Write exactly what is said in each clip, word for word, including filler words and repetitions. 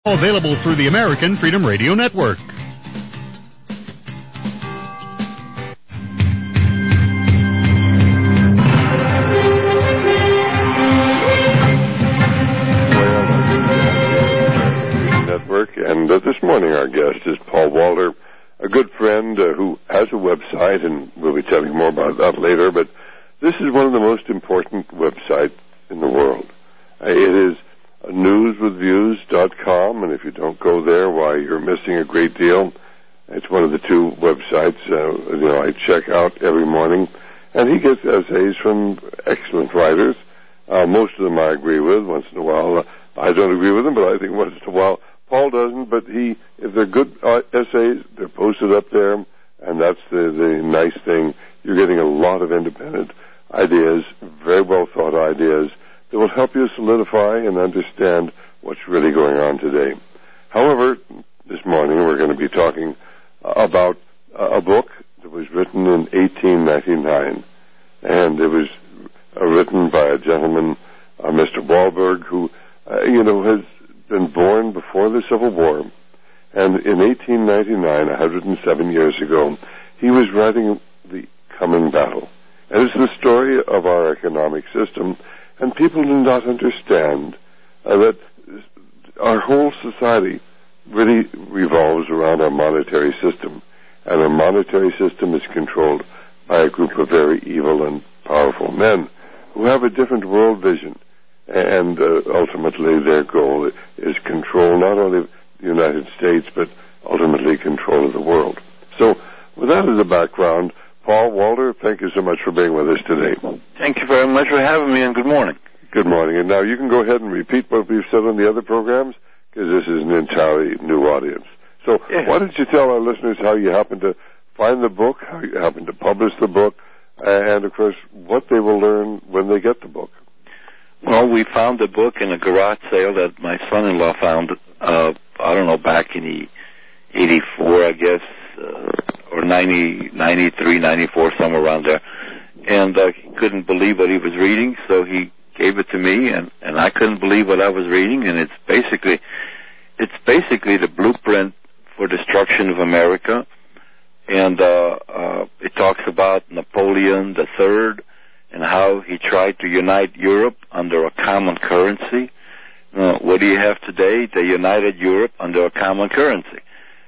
Available through the American Freedom Radio Network. Network, and uh, this morning our guest is Paul Walder, a good friend uh, who has a website, and we'll be telling you more about that later, but this is one of the most important websites in the world. Uh, it is news with views dot com, and if you don't go there, why, you're missing a great deal. It's one of the two websites uh, you know I check out every morning, and he gets essays from excellent writers. Uh, most of them I agree with. Once in a while, uh, I don't agree with them, but I think once in a while Paul doesn't. But he, if they're good uh, essays, they're posted up there, and that's the, the nice thing. You're getting a lot of independent ideas, very well thought ideas, that will help you solidify and understand what's really going on today. However, this morning we're going to be talking uh, about uh, a book that was written in eighteen ninety-nine, and it was uh, written by a gentleman, uh, Mister Wahlberg, who, uh, you know, has been born before the Civil War, and in eighteen ninety-nine, one hundred seven years ago, he was writing The Coming Battle. And it's the story of our economic system. And people do not understand uh, that our whole society really revolves around our monetary system. And our monetary system is controlled by a group of very evil and powerful men who have a different world vision. And uh, ultimately their goal is control not only of the United States, but ultimately control of the world. So with that as a background, Paul Walder, thank you so much for being with us today. Thank you very much for having me, and good morning. Good morning. And now you can go ahead and repeat what we've said on the other programs, because this is an entirely new audience. So yeah. Why don't you tell our listeners how you happened to find the book, how you happened to publish the book, and, of course, what they will learn when they get the book. Well, we found the book in a garage sale that my son-in-law found, uh, I don't know, back in eighty-four, I guess, uh, or ninety, ninety-three, ninety-four, somewhere around there. And uh, he couldn't believe what he was reading, so he gave it to me, and, and I couldn't believe what I was reading. And it's basically, it's basically the blueprint for destruction of America. And uh, uh, it talks about Napoleon the Third and how he tried to unite Europe under a common currency. Uh, what do you have today? They united Europe under a common currency.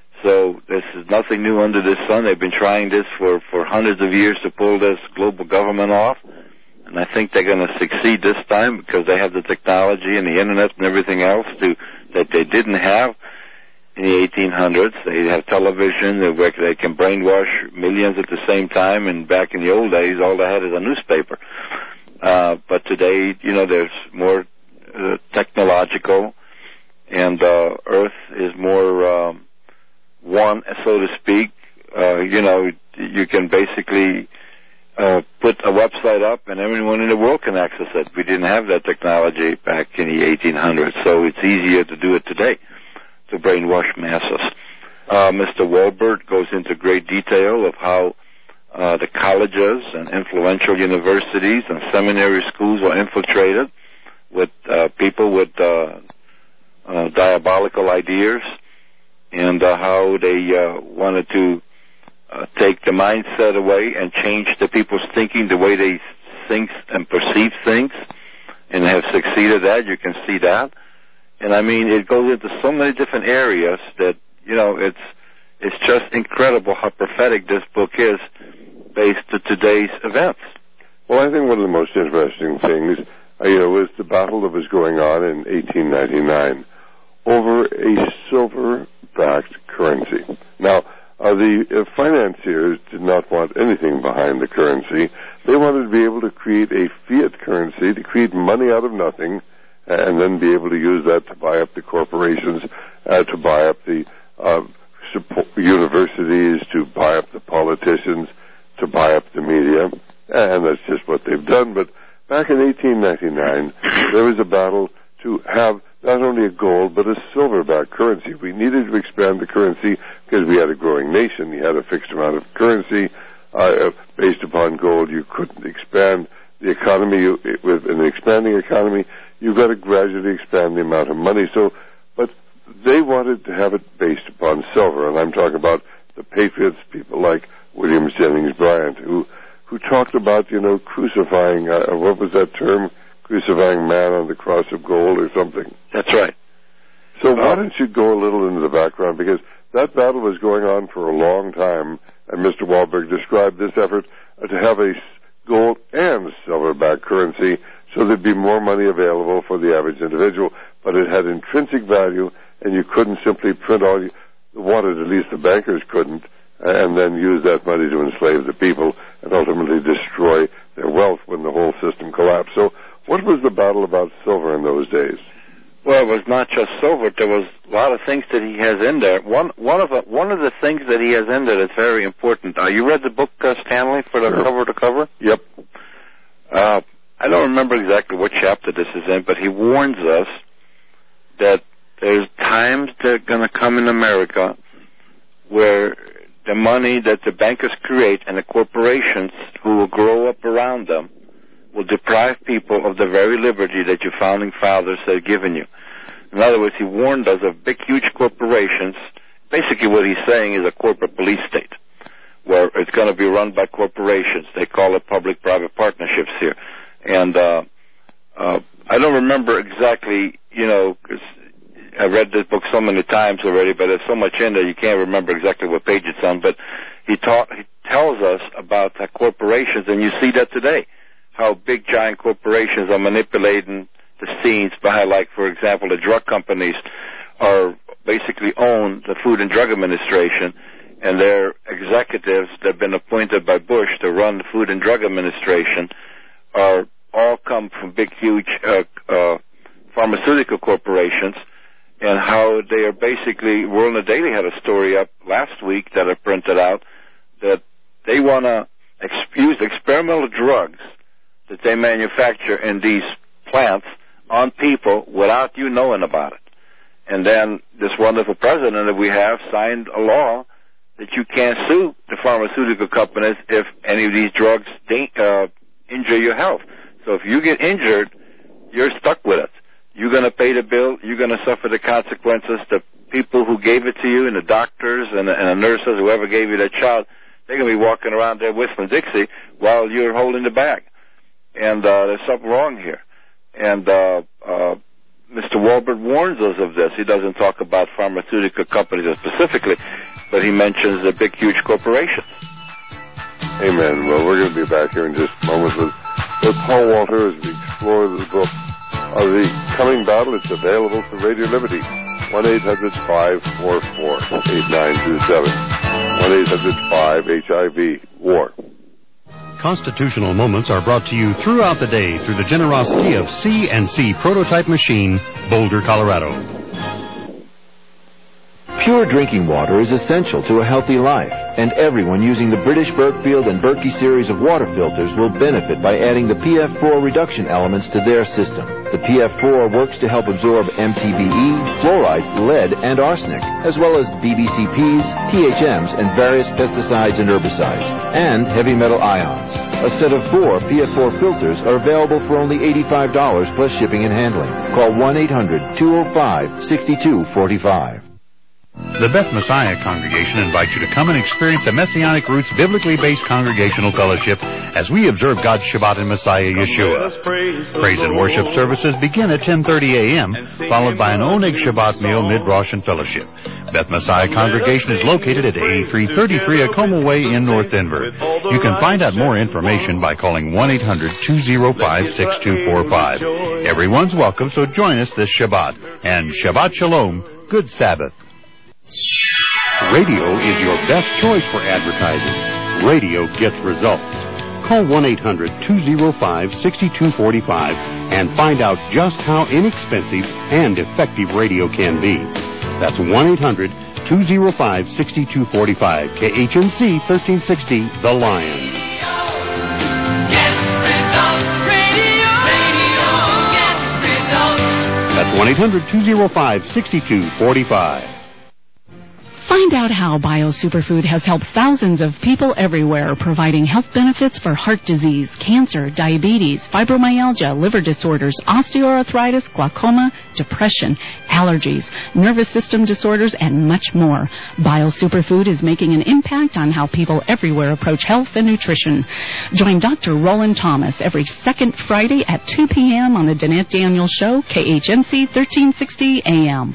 So this is nothing new under the sun. They've been trying this for, for hundreds of years to pull this global government off. And I think they're going to succeed this time because they have the technology and the internet and everything else to, that they didn't have in the eighteen hundreds. They have television where they can brainwash millions at the same time. And back in the old days, all they had is a newspaper. Uh, but today, you know, there's more uh, technological, and uh, Earth is more... Um, One, so to speak, uh, you know, you can basically uh, put a website up and everyone in the world can access it. We didn't have that technology back in the eighteen hundreds, so it's easier to do it today to brainwash masses. Uh, Mister Wahlberg goes into great detail of how uh, the colleges and influential universities and seminary schools are infiltrated with uh, people with uh, uh, diabolical ideas, and uh, how they uh, wanted to uh, take the mindset away and change the people's thinking, the way they think and perceive things, and have succeeded at. You can see that. And, I mean, it goes into so many different areas that, you know, it's it's just incredible how prophetic this book is based to today's events. Well, I think one of the most interesting things, uh, you know, was the battle that was going on in eighteen ninety-nine over a silver-backed currency. Now, uh, the uh, financiers did not want anything behind the currency. They wanted to be able to create a fiat currency, to create money out of nothing, and then be able to use that to buy up the corporations, uh, to buy up the uh, support universities, to buy up the politicians, to buy up the media. And that's just what they've done. But back in eighteen ninety-nine, there was a battle to have not only a gold, but a silver-backed currency. We needed to expand the currency because we had a growing nation. You had a fixed amount of currency. Uh, based upon gold, you couldn't expand the economy. You, with an expanding economy, you've got to gradually expand the amount of money. So, but they wanted to have it based upon silver, and I'm talking about the Patriots, people like William Jennings Bryan, who who talked about, you know, crucifying, uh, what was that term? Crucifying man on the cross of gold or something. That's right. So why don't you go a little into the background, because that battle was going on for a long time, and Mister Wahlberg described this effort uh, to have a gold and silver-backed currency so there'd be more money available for the average individual, but it had intrinsic value, and you couldn't simply print all you wanted, at least the bankers couldn't, and then use that money to enslave the people and ultimately destroy their wealth when the whole system collapsed. So what was the battle about silver in those days? Well, it was not just silver. There was a lot of things that he has in there. One one of the, one of the things that he has in there that's very important. Uh, you read the book, uh, Stanley, for the Sure. cover to cover? Yep. Uh, I don't remember exactly what chapter this is in, but he warns us that there's times that are going to come in America where the money that the bankers create and the corporations who will grow up around them will deprive people of the very liberty that your founding fathers had given you. In other words, he warned us of big, huge corporations. Basically what he's saying is a corporate police state, where it's going to be run by corporations. They call it public-private partnerships here. And uh, uh, I don't remember exactly, you know, 'cause I read this book so many times already, but there's so much in there you can't remember exactly what page it's on. But he, taught, he tells us about the corporations, and you see that today, how big, giant corporations are manipulating the scenes by, like, for example, the drug companies are basically own the Food and Drug Administration, and their executives that have been appointed by Bush to run the Food and Drug Administration are all come from big, huge uh, uh, pharmaceutical corporations, and how they are basically, World in a Daily had a story up last week that I printed out, that they want to ex- use experimental drugs that they manufacture in these plants on people without you knowing about it. And then this wonderful president that we have signed a law that you can't sue the pharmaceutical companies if any of these drugs uh, injure your health. So if you get injured, you're stuck with it. You're going to pay the bill. You're going to suffer the consequences. The people who gave it to you, and the doctors and the, and the nurses, whoever gave you that child, they're going to be walking around there whistling Dixie while you're holding the bag. And uh, there's something wrong here. And uh, uh, Mister Wahlberg warns us of this. He doesn't talk about pharmaceutical companies specifically, but he mentions the big, huge corporations. Amen. Well, we're going to be back here in just a moment with, with Paul Walter as we explore the book of the coming battle. It's available through Radio Liberty. one eight hundred five four four eight nine two seven. one eight hundred five H I V WAR. Constitutional Moments are brought to you throughout the day through the generosity of C and C Prototype Machine, Boulder, Colorado. Pure drinking water is essential to a healthy life, and everyone using the British Berkfield and Berkey series of water filters will benefit by adding the P F four reduction elements to their system. The P F four works to help absorb M T B E, fluoride, lead, and arsenic, as well as B B C Ps, T H Ms, and various pesticides and herbicides, and heavy metal ions. A set of four P F four filters are available for only eighty-five dollars plus shipping and handling. Call one eight hundred two oh five six two four five. The Beth Messiah Congregation invites you to come and experience a Messianic Roots biblically based congregational fellowship as we observe God's Shabbat in Messiah Yeshua. Praise and worship services begin at ten thirty a.m., followed by an Oneg Shabbat meal mid-Rosh and fellowship. Beth Messiah Congregation is located at eighty-three thirty-three Acoma Way in North Denver. You can find out more information by calling one eight hundred two oh five six two four five. Everyone's welcome, so join us this Shabbat. And Shabbat Shalom, good Sabbath. Radio is your best choice for advertising. Radio gets results. Call one eight hundred two oh five six two four five and find out just how inexpensive and effective radio can be. That's one eight hundred two oh five six two four five. K H N C thirteen sixty, The Lion. That's one eight hundred two oh five six two four five. Find out how BioSuperfood has helped thousands of people everywhere, providing health benefits for heart disease, cancer, diabetes, fibromyalgia, liver disorders, osteoarthritis, glaucoma, depression, allergies, nervous system disorders, and much more. BioSuperfood is making an impact on how people everywhere approach health and nutrition. Join Doctor Roland Thomas every second Friday at two p.m. on the Danette Daniels Show, K H N C thirteen sixty A M.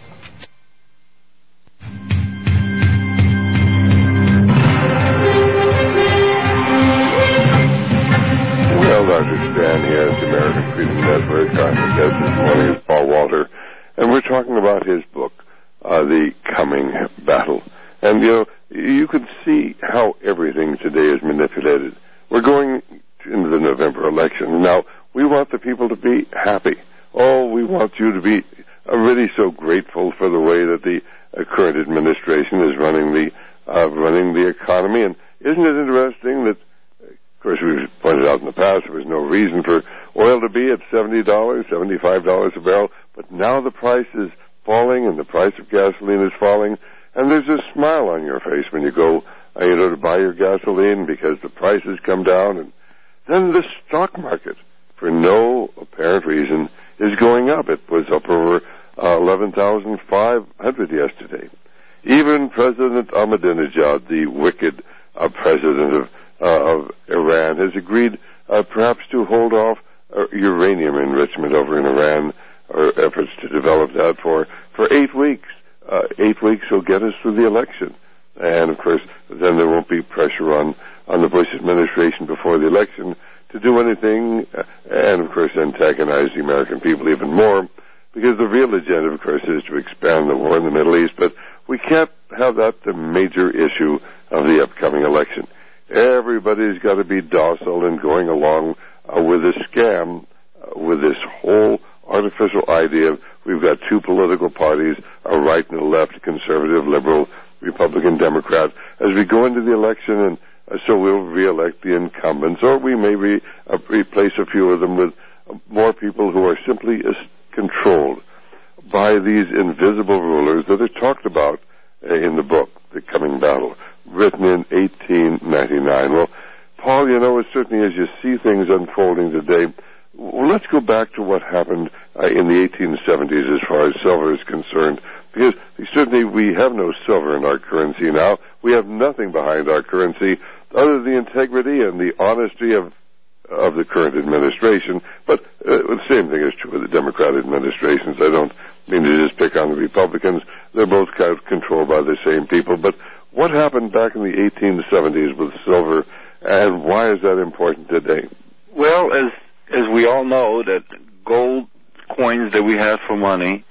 Well, Doctor Stan here at the American Freedom Network. Our guest this morning is Paul Walter, and we're talking about his book, uh, The Coming Battle. And, you know, you can see how everything today is manipulated. We're going into the November election. Now, we want the people to be happy. Oh, we want you to be uh, really so grateful for the way that the uh, current administration is running the uh, running the economy. And isn't it interesting that, of course, we've pointed out in the past there was no reason for oil to be at seventy dollars, seventy-five dollars a barrel, but now the price is falling and the price of gasoline is falling, and there's a smile on your face when you go, uh, you know, to buy your gasoline because the prices come down. And then the stock market, for no apparent reason, is going up. It was up over uh, eleven thousand five hundred yesterday. Even President Ahmadinejad, the wicked uh, president of Uh, of Iran, has agreed uh, perhaps to hold off uh, uranium enrichment over in Iran, or efforts to develop that for, for eight weeks. Uh, eight weeks will get us through the election. And, of course, then there won't be pressure on, on the Bush administration before the election to do anything, uh, and, of course, antagonize the American people even more, because the real agenda, of course, is to expand the war in the Middle East. But we can't have that the major issue of the upcoming election. Everybody's got to be docile and going along uh, with this scam, uh, with this whole artificial idea of we've got two political parties, a right and a left, conservative, liberal, Republican, Democrat, as we go into the election, and uh, so we'll re-elect the incumbents, or we may re- uh, replace a few of them with uh, more people who are simply uh, controlled by these invisible rulers that are talked about uh, in the book, The Coming Battle, written in eighteen ninety-nine. Well, Paul, you know, certainly as you see things unfolding today, well, let's go back to what happened uh, in the eighteen seventies as far as silver is concerned, because certainly we have no silver in our currency now. We have nothing behind our currency other than the integrity and the honesty of of the current administration. But uh, the same thing is true with the Democrat administrations. I don't mean to just pick on the Republicans. They're both kind of controlled by the same people. But what happened back in the eighteen seventies with silver, and why is that important today? Well, as as we all know, that gold coins that we had for money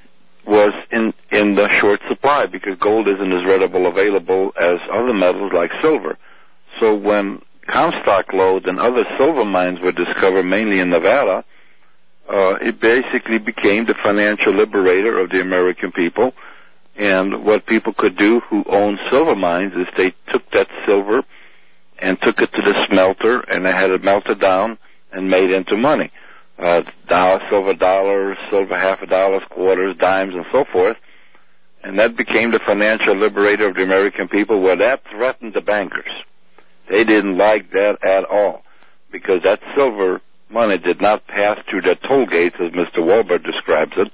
was in in the short supply, because gold isn't as readily available as other metals like silver. So when Comstock Lode and other silver mines were discovered, mainly in Nevada, uh, it basically became the financial liberator of the American people. And what people could do who owned silver mines is they took that silver and took it to the smelter, and they had it melted down and made into money. Uh, dollar, silver dollars, silver half a dollars, quarters, dimes, and so forth. And that became the financial liberator of the American people, where that threatened the bankers. They didn't like that at all, because that silver money did not pass through the toll gates, as Mister Walbert describes it.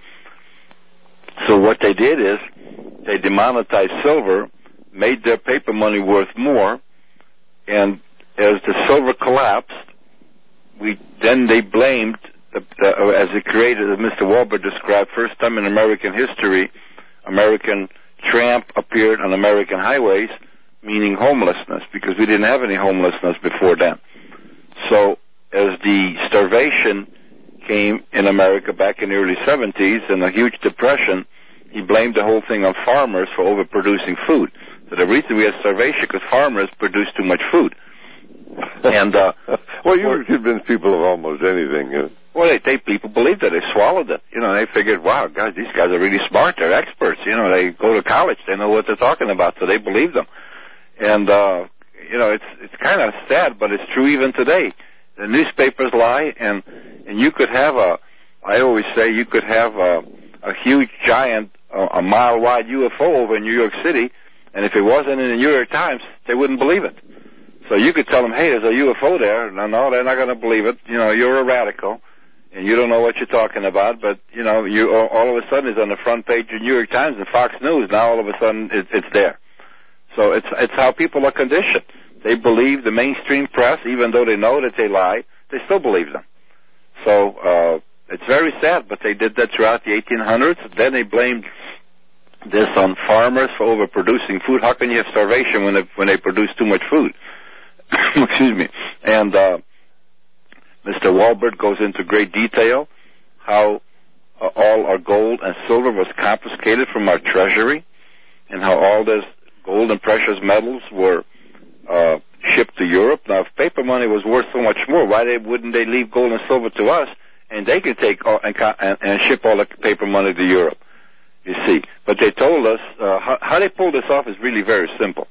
So what they did is they demonetized silver, made their paper money worth more, and as the silver collapsed, we then they blamed, the, the, as it created, as Mister Walbert described, first time in American history, American tramp appeared on American highways, meaning homelessness, because we didn't have any homelessness before then. So as the starvation came in America back in the early seventies and a huge depression, he blamed the whole thing on farmers for overproducing food. So the reason we had starvation, because farmers produced too much food. And uh, well, you would convince people of almost anything. You know? Well, they, they people believed it. They swallowed it. You know, they figured, wow, guys, these guys are really smart. They're experts. You know, they go to college. They know what they're talking about, so they believe them. And uh, you know, it's it's kind of sad, but it's true even today. The newspapers lie, and and you could have a. I always say you could have a, a huge giant a, a mile-wide U F O over in New York City, and if it wasn't in the New York Times, they wouldn't believe it. So you could tell them, hey, there's a U F O there. No, no, they're not going to believe it. You know, you're a radical, and you don't know what you're talking about. But, you know, you all of a sudden it's on the front page of New York Times and Fox News. Now all of a sudden it, it's there. So it's it's how people are conditioned. They believe the mainstream press, even though they know that they lie, they still believe them. So uh, it's very sad, but they did that throughout the eighteen hundreds. Then they blamed this on farmers for overproducing food. How can you have starvation when they, when they produce too much food? Excuse me. And uh, Mister Walbert goes into great detail how uh, all our gold and silver was confiscated from our treasury, and how all this gold and precious metals were uh, shipped to Europe. Now, if paper money was worth so much more, why they, wouldn't they leave gold and silver to us, and they could take all, and, and, and ship all the paper money to Europe? You see, but they told us uh, how, how they pulled this off is really very simple.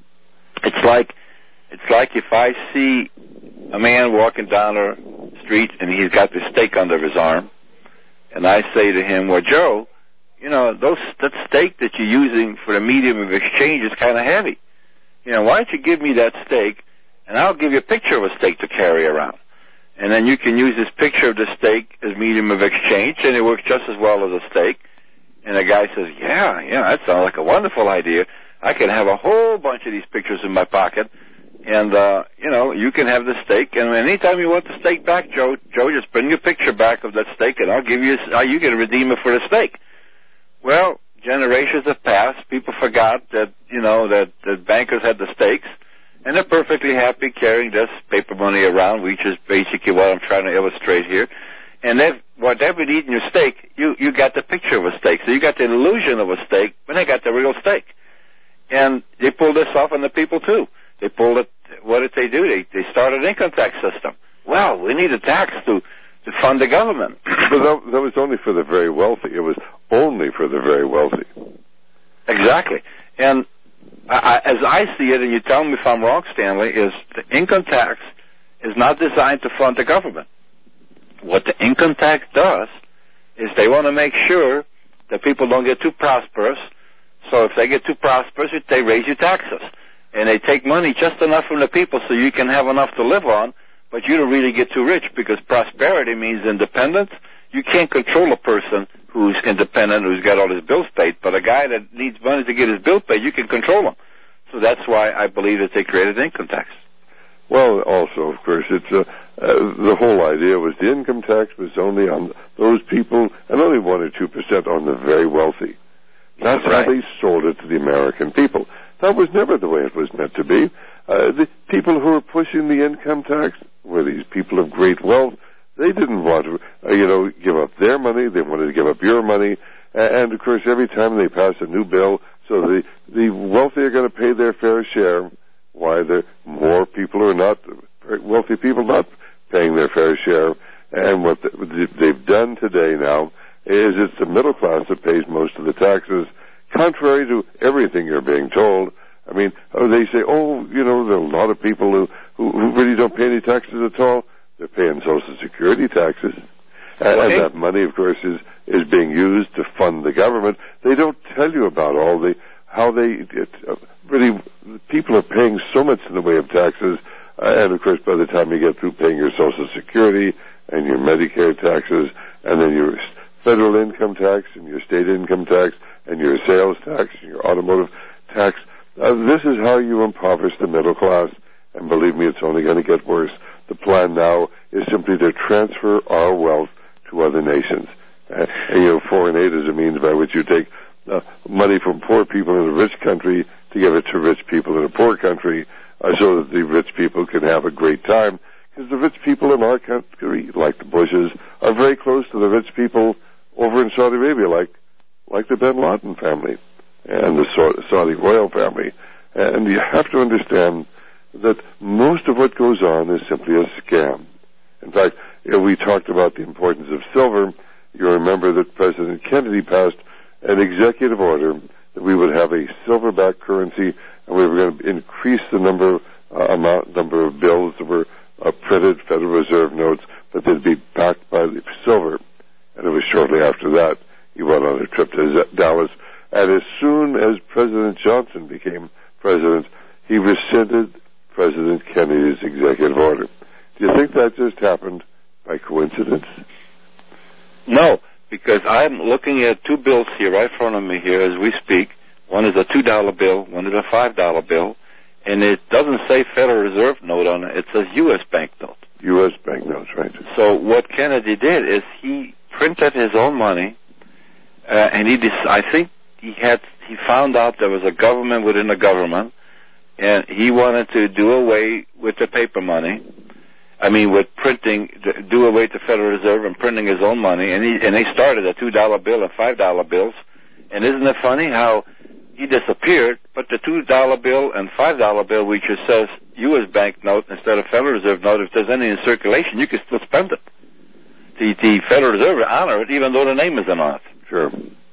It's like it's like if I see a man walking down the street and he's got this stake under his arm, and I say to him, "Well, Joe, you know, those that stake that you're using for the medium of exchange is kind of heavy. You know, why don't you give me that stake, and I'll give you a picture of a stake to carry around, and then you can use this picture of the stake as medium of exchange, and it works just as well as a stake." And the guy says, yeah, yeah, that sounds like a wonderful idea. I can have a whole bunch of these pictures in my pocket, and, uh, you know, you can have the stake, and anytime you want the stake back, Joe, Joe, just bring your picture back of that stake, and I'll give you, uh, you can redeem it for the stake. Well, generations have passed. People forgot that, you know, that, that bankers had the stakes, and they're perfectly happy carrying this paper money around, which is basically what I'm trying to illustrate here. And they've, whatever you eat in your steak, you, you got the picture of a steak. So you got the illusion of a steak, but they got the real steak. And they pulled this off on the people, too. They pulled it, what did they do? They, they started an income tax system. Well, we need a tax to, to fund the government. But that, that was only for the very wealthy. It was only for the very wealthy. Exactly. And I, as I see it, and you tell me if I'm wrong, Stanley, is the income tax is not designed to fund the government. What the income tax does is they want to make sure that people don't get too prosperous. So if they get too prosperous, they raise your taxes. And they take money just enough from the people so you can have enough to live on, but you don't really get too rich, because prosperity means independence. You can't control a person who's independent, who's got all his bills paid, but a guy that needs money to get his bills paid, you can control him. So that's why I believe that they created income tax. Well, also, of course, it's uh, uh, the whole idea was the income tax was only on those people, and only one or two percent on the very wealthy. That's right. How they sold it to the American people. That was never the way it was meant to be. Uh, the people who were pushing the income tax were these people of great wealth. They didn't want to, uh, you know, give up their money. They wanted to give up your money. And, of course, every time they pass a new bill, so the, the wealthy are going to pay their fair share. Why the more people are not, wealthy people not paying their fair share. And what the, they've done today now is it's the middle class that pays most of the taxes, contrary to everything you're being told. I mean, they say, oh, you know, there are a lot of people who, who, who really don't pay any taxes at all. They're paying Social Security taxes. And, and that money, of course, is, is being used to fund the government. They don't tell you about all the, how they, it, uh, really, people are paying so much in the way of taxes. Uh, and, of course, by the time you get through paying your Social Security and your Medicare taxes, and then your federal income tax and your state income tax and your sales tax and your automotive tax, uh, this is how you impoverish the middle class. And believe me, it's only going to get worse. The plan now is simply to transfer our wealth to other nations. Uh, and, you know, foreign aid is a means by which you take uh, money from poor people in a rich country to give it to rich people in a poor country, uh, so that the rich people can have a great time. Because the rich people in our country, like the Bushes, are very close to the rich people over in Saudi Arabia, like like the bin Laden family and the Saudi royal family. And you have to understand that most of what goes on is simply a scam. In fact, you know, we talked about the importance of silver. You remember that President Kennedy passed an executive order that we would have a silverback currency, and we were going to increase the number uh, amount number of bills that were uh, printed, Federal Reserve notes, but they'd be backed by the silver. And it was shortly after that he went on a trip to Dallas, and as soon as President Johnson became president, he rescinded President Kennedy's executive order. Do you think that just happened by coincidence? No, because I'm looking at two bills here right in front of me here as we speak. One is a two dollar bill, one is a five dollar bill, and it doesn't say Federal Reserve note on it. It says U S banknote. U S banknotes, right. So what Kennedy did is he printed his own money, uh, and he dec- I think he had he found out there was a government within the government, and he wanted to do away with the paper money. I mean, with printing, do away with the Federal Reserve and printing his own money, and he and they started a two dollar bill and five dollar bills. And isn't it funny how he disappeared, but the two dollar bill and five dollar bill, which just says U S banknote instead of Federal Reserve note, if there's any in circulation, you can still spend it. The, the Federal Reserve will honor it, even though the name isn't on it. Sure.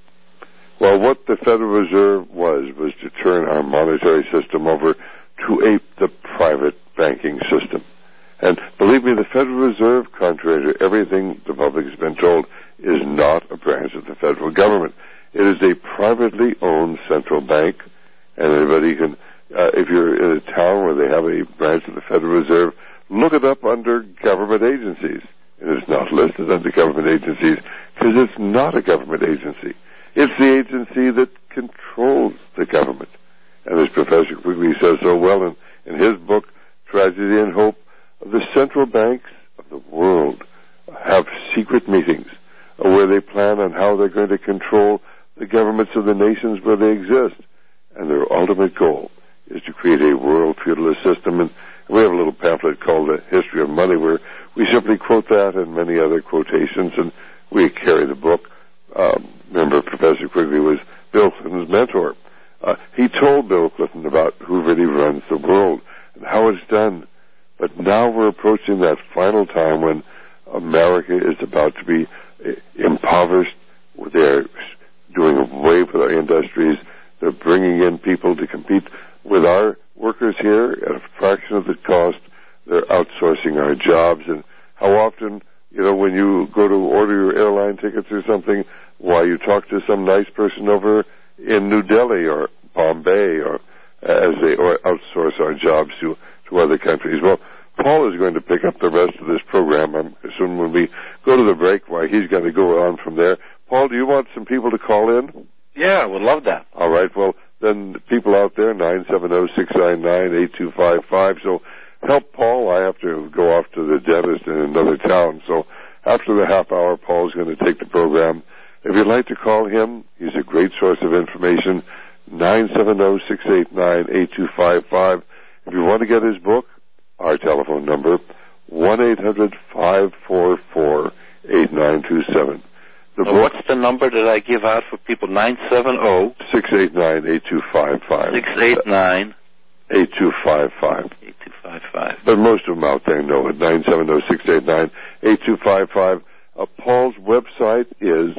Well, what the Federal Reserve was, was to turn our monetary system over to ape the private banking system. And believe me, the Federal Reserve, contrary to everything the public has been told, is not a branch of the federal government. It is a privately owned central bank, and anybody can, uh, if you're in a town where they have a branch of the Federal Reserve, look it up under government agencies. It is not listed under government agencies because it's not a government agency. It's the agency that controls the government. And as Professor Quigley says so well in, in his book, Tragedy and Hope, the central banks of the world have secret meetings where they plan on how they're going to control the governments of the nations where they exist. And their ultimate goal is to create a world feudalist system. And we have a little pamphlet called The History of Money where we simply quote that and many other quotations, and we carry the book. Um, remember, Professor Quigley was Bill Clinton's mentor. Uh, he told Bill Clinton about who really runs the world and how it's done. But now we're approaching that final time when America is about to be impoverished. They're doing away with our industries. They're bringing in people to compete with our workers here at a fraction of the cost. They're outsourcing our jobs. And how often, you know, when you go to order your airline tickets or something, why you talk to some nice person over in New Delhi or Bombay, or as they or outsource our jobs to to other countries. Well, Paul is going to pick up the rest of this program. I'm assuming when we go to the break, why he's going to go on from there. Paul, do you want some people to call in? Yeah, I would love that. All right. Well, then the people out there, nine seven zero, six nine nine, eight two five five. So help Paul. I have to go off to the dentist in another town. So after the half hour, Paul's going to take the program. If you'd like to call him, he's a great source of information, nine seven zero, six eight nine, eight two five five. If you want to get his book, our telephone number, one eight hundred, five four four, eight nine two seven. The now book, what's the number that I give out for people? nine seven zero, six eight nine, eight two five five. six eight nine, eight two five five. eight two five five. But most of them out there know it, nine seven zero, six eight nine, eight two five five. Uh, Paul's website is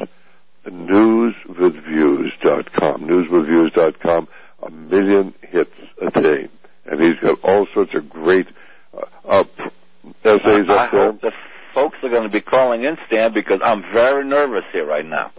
news with views dot com. news with views dot com. A million hits a day. And he's got all sorts of great uh, uh, essays I, up there. I hope the folks are going to be calling in, Stan, because I'm very nervous here right now.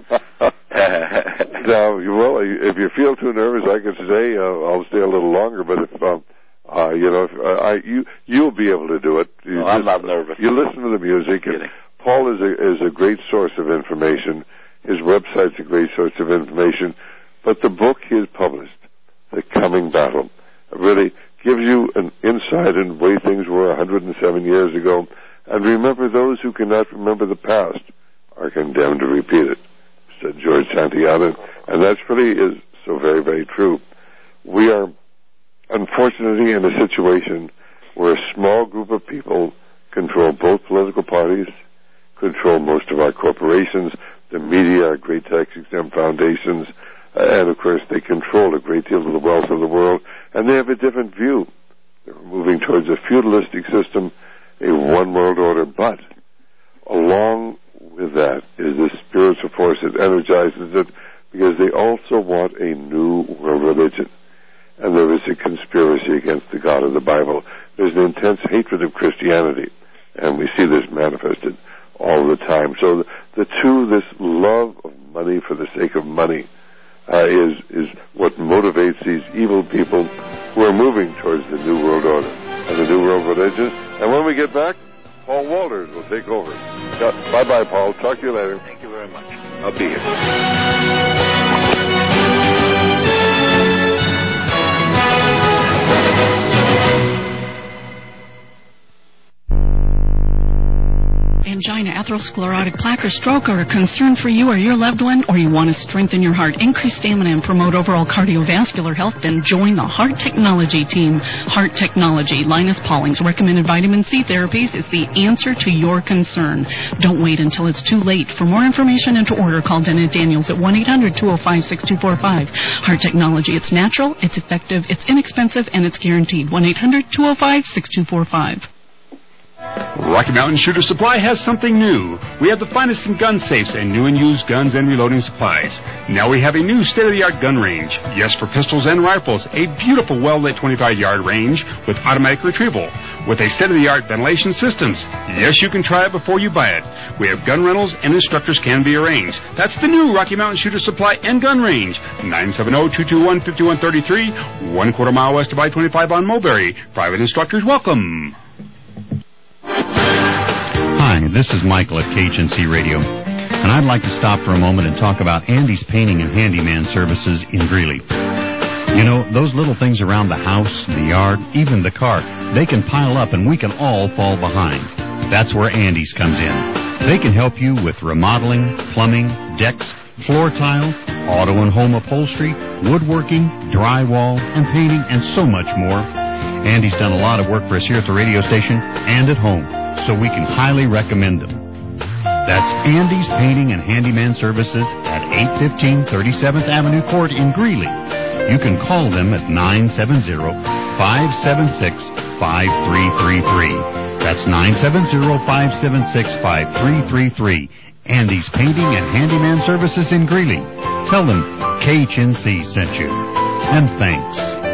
Now, well, if you feel too nervous, I could say uh, I'll stay a little longer. But if um, uh, you know, if, uh, I, you you'll be able to do it. You no, I'm just, not nervous. You listen to the music. And Paul is a, is a great source of information. His website's a great source of information. But the book he has published, The Coming Battle, really gives you an insight in the way things were one hundred seven years ago. And remember, those who cannot remember the past are condemned to repeat it, said George Santayana. And that really is so very, very true. We are, unfortunately, in a situation where a small group of people control both political parties, control most of our corporations, the media, our great tax-exempt foundations, and, of course, they control a great deal of the wealth of the world, and they have a different view. They're moving towards a feudalistic system, a one-world order, but along with that is this spiritual force that energizes it, because they also want a new world religion. And there is a conspiracy against the God of the Bible. There's an intense hatred of Christianity, and we see this manifested all the time. So the, the two, this love of money for the sake of money, uh, is is what motivates these evil people who are moving towards the New World Order and the New World Religion. And when we get back, Paul Walters will take over. Bye-bye, Paul. Talk to you later. Thank you very much. I'll be here. Angina, atherosclerotic plaque, or stroke are a concern for you or your loved one, or you want to strengthen your heart, increase stamina, and promote overall cardiovascular health, then join the Heart Technology team. Heart Technology, Linus Pauling's recommended vitamin C therapies, is the answer to your concern. Don't wait until it's too late. For more information and to order, call Dana Daniels at one eight hundred two oh five six two four five. Heart Technology, it's natural, it's effective, it's inexpensive, and it's guaranteed. one eight hundred two oh five six two four five. Rocky Mountain Shooter Supply has something new. We have the finest in gun safes and new and used guns and reloading supplies. Now we have a new state-of-the-art gun range. Yes, for pistols and rifles, a beautiful well-lit twenty-five yard range with automatic retrieval, with a state-of-the-art ventilation systems. Yes, you can try it before you buy it. We have gun rentals and instructors can be arranged. That's the new Rocky Mountain Shooter Supply and Gun Range. nine seven zero, two two one, five one three three, one quarter mile west of I twenty-five on Mulberry. Private instructors welcome. Hi, this is Michael at K H N C Radio, and I'd like to stop for a moment and talk about Andy's Painting and Handyman Services in Greeley. You know, those little things around the house, the yard, even the car, they can pile up and we can all fall behind. That's where Andy's comes in. They can help you with remodeling, plumbing, decks, floor tile, auto and home upholstery, woodworking, drywall, and painting, and so much more. Andy's done a lot of work for us here at the radio station and at home, so we can highly recommend them. That's Andy's Painting and Handyman Services at eight fifteen thirty-seventh Avenue Court in Greeley. You can call them at nine seven zero, five seven six, five three three three. That's nine seven zero, five seven six, five three three three. Andy's Painting and Handyman Services in Greeley. Tell them K H N C sent you. And thanks.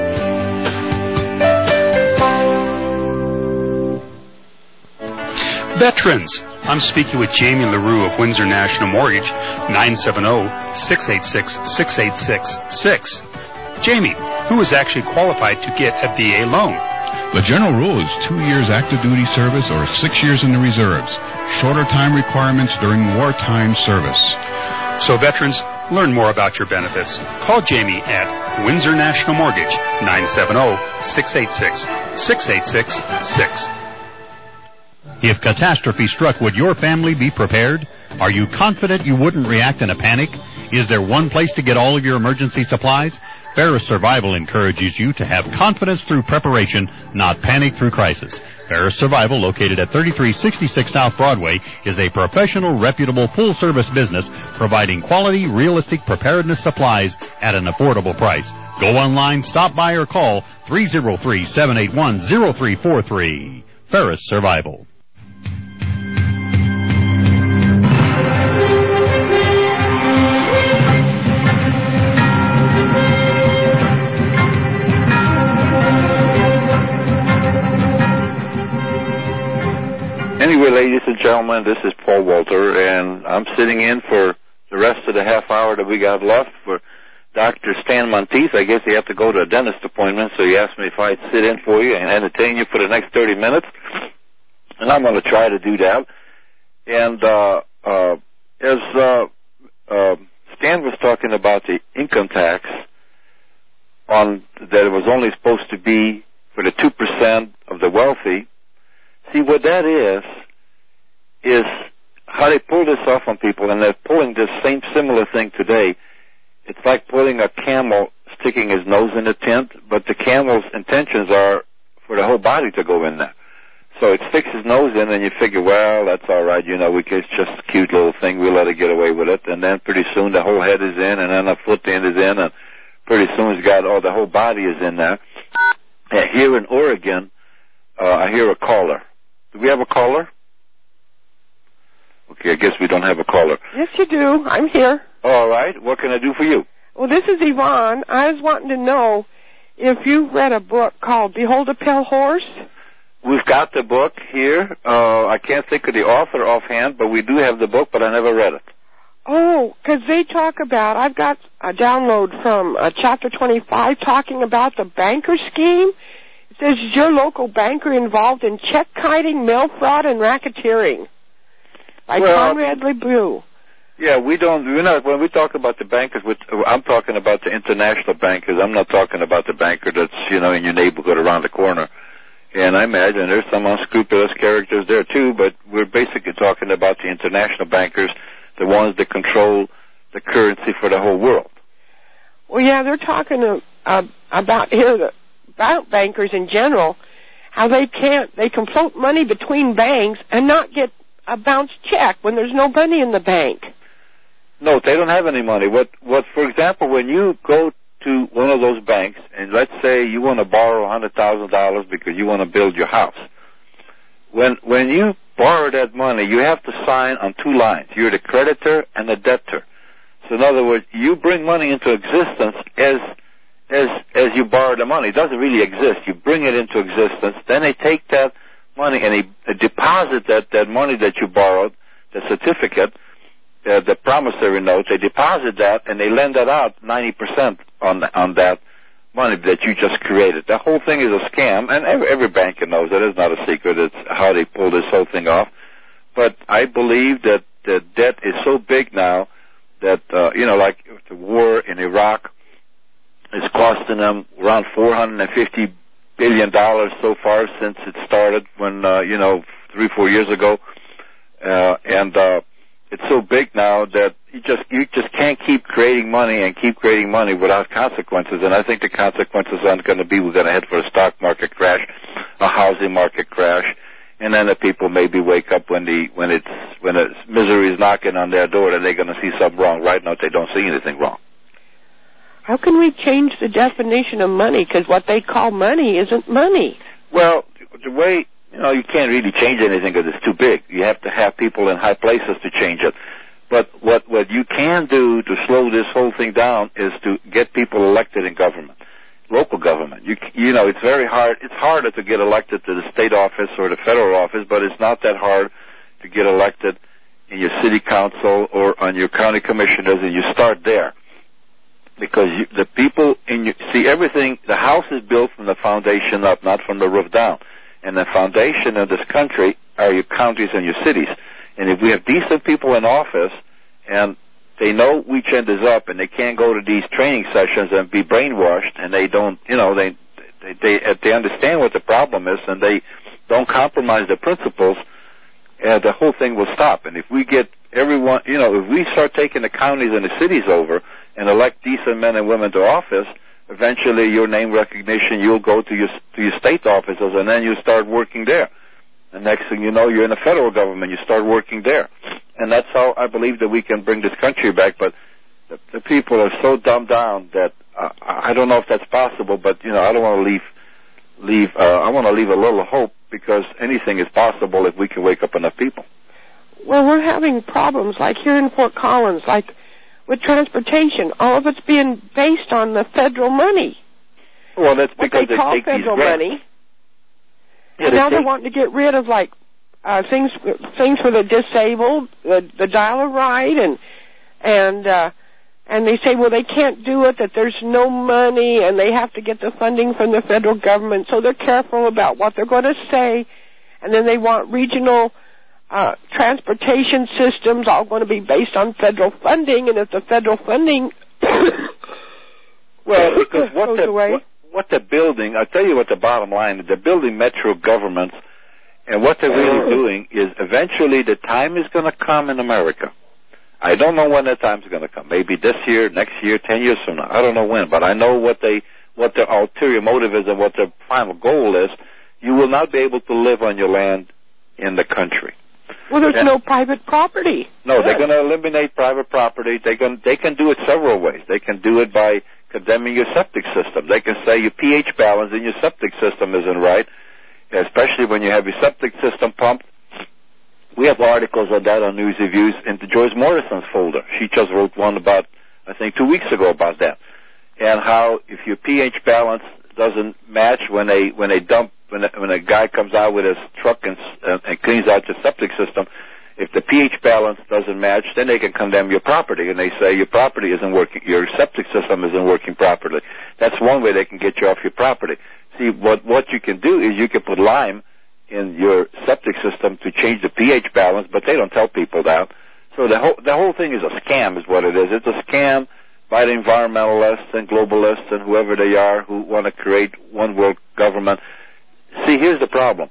Veterans. I'm speaking with Jamie LaRue of Windsor National Mortgage, nine seven zero, six eight six, six eight six six. Jamie, who is actually qualified to get a V A loan? The general rule is two years active duty service or six years in the reserves. Shorter time requirements during wartime service. So veterans, learn more about your benefits. Call Jamie at Windsor National Mortgage, nine seven zero, six eight six, six eight six six. If catastrophe struck, would your family be prepared? Are you confident you wouldn't react in a panic? Is there one place to get all of your emergency supplies? Ferris Survival encourages you to have confidence through preparation, not panic through crisis. Ferris Survival, located at thirty-three sixty-six South Broadway, is a professional, reputable, full-service business providing quality, realistic preparedness supplies at an affordable price. Go online, stop by, or call three oh three, seven eight one, oh three four three. Ferris Survival. Anyway, ladies and gentlemen, this is Paul Walter, and I'm sitting in for the rest of the half hour that we got left for Doctor Stan Monteith. I guess you have to go to a dentist appointment, so he asked me if I'd sit in for you and entertain you for the next thirty minutes, and I'm going to try to do that. And uh, uh, as uh, uh, Stan was talking about the income tax, on that it was only supposed to be for the two percent of the wealthy. See, what that is, is how they pull this off on people, and they're pulling this same similar thing today. It's like pulling a camel, sticking his nose in a tent, but the camel's intentions are for the whole body to go in there. So it sticks his nose in, and you figure, well, that's all right, you know, we it's just a cute little thing, we'll let it get away with it. And then pretty soon the whole head is in, and then the foot end is in, and pretty soon it's got, oh, the whole body is in there. And here in Oregon, uh, I hear a caller. Do we have a caller? Okay, I guess we don't have a caller. Yes, you do. I'm here. All right. What can I do for you? Well, this is Yvonne. I was wanting to know if you read a book called Behold a Pale Horse. we've got the book here. Uh, I can't think of the author offhand, but we do have the book, but I never read it. Oh, because they talk about, I've got a download from uh, Chapter twenty-five talking about the banker scheme. It says, is your local banker involved in check kiting, mail fraud, and racketeering? By well, Conrad LeBrew. Yeah, we don't, you know, when we talk about the bankers, I'm talking about the international bankers. I'm not talking about the banker that's, you know, in your neighborhood around the corner. And I imagine there's some unscrupulous characters there too, but we're basically talking about the international bankers, the ones that control the currency for the whole world. Well, yeah, they're talking uh, uh, about here, the, about bankers in general, how they can't, they can float money between banks and not get a bounced check when there's no money in the bank. No, they don't have any money. What, what, for example, when you go to one of those banks, and let's say you want to borrow one hundred thousand dollars because you want to build your house. When, when you borrow that money, you have to sign on two lines. You're the creditor and the debtor. So in other words, you bring money into existence as, as, as you borrow the money. It doesn't really exist. You bring it into existence, then they take that money and they deposit that, that money that you borrowed, the certificate, uh, the promissory note, they deposit that and they lend that out ninety percent on, on that money that you just created. The whole thing is a scam, and every, every banker knows that. It's not a secret. It's how they pull this whole thing off. But I believe that the debt is so big now that, uh, you know, like the war in Iraq is costing them around four hundred fifty billion dollars so far since it started when, uh, you know, three, four years ago. Uh, and, uh, it's so big now that you just, you just can't keep creating money and keep creating money without consequences. And I think the consequences aren't going to be we're going to head for a stock market crash, a housing market crash, and then the people maybe wake up when the, when it's, when it's misery is knocking on their door and they're going to see something wrong. Right now they don't see anything wrong. How can we change the definition of money? Because what they call money isn't money. Well, the way, you know, you can't really change anything because it's too big. You have to have people in high places to change it. But what, what you can do to slow this whole thing down is to get people elected in government, local government. You, you know, it's very hard. It's harder to get elected to the state office or the federal office, but it's not that hard to get elected in your city council or on your county commissioners, and you start there. Because you, the people in your, see everything, the house is built from the foundation up, not from the roof down. And the foundation of this country are your counties and your cities. And if we have decent people in office and they know which end is up and they can't go to these training sessions and be brainwashed and they don't, you know, they, they, they, they understand what the problem is and they don't compromise the principles, uh, the whole thing will stop. And if we get everyone, you know, if we start taking the counties and the cities over and elect decent men and women to office, eventually your name recognition, you'll go to your to your state offices, and then you start working there. And next thing you know, you're in the federal government. You start working there. And that's how I believe that we can bring this country back. But the, the people are so dumbed down that uh, I don't know if that's possible, but, you know, I don't want to leave, leave uh, I want to leave a little hope because anything is possible if we can wake up enough people. Well, we're having problems, like here in Fort Collins, like with transportation. All of it's being based on the federal money. Well, that's because what they, they call take federal these money. Yeah, and they now take... they're wanting to get rid of, like, uh, things things for the disabled, the, the dial-a-ride, and and uh, and they say, well, they can't do it, that there's no money, and they have to get the funding from the federal government, so they're careful about what they're going to say, and then they want regional uh, transportation systems all going to be based on federal funding, and if the federal funding well, because what goes the, away... What, what they're building, I'll tell you what the bottom line is, they're building metro governments, and what they're really doing is eventually the time is going to come in America. I don't know when that time is going to come. Maybe this year, next year, ten years from now. I don't know when, but I know what they, what their ulterior motive is and what their final goal is. You will not be able to live on your land in the country. Well, there's and, no private property. No, Good. they're going to eliminate private property. They can, they can do it several ways. They can do it by condemning your septic system. They can say your pH balance in your septic system isn't right, especially when you have your septic system pumped. We have articles on that on News Reviews in the Joyce Morrison's folder. She just wrote one about, I think, two weeks ago about that. And how if your pH balance doesn't match when they when they dump when a, when a guy comes out with his truck and, uh, and cleans out your septic system, if the pH balance doesn't match, then they can condemn your property, and they say your property isn't working, your septic system isn't working properly. That's one way they can get you off your property. See, what what you can do is you can put lime in your septic system to change the pH balance, but they don't tell people that. So the whole the whole thing is a scam, is what it is. It's a scam by the environmentalists and globalists and whoever they are who want to create one world government. See, here's the problem.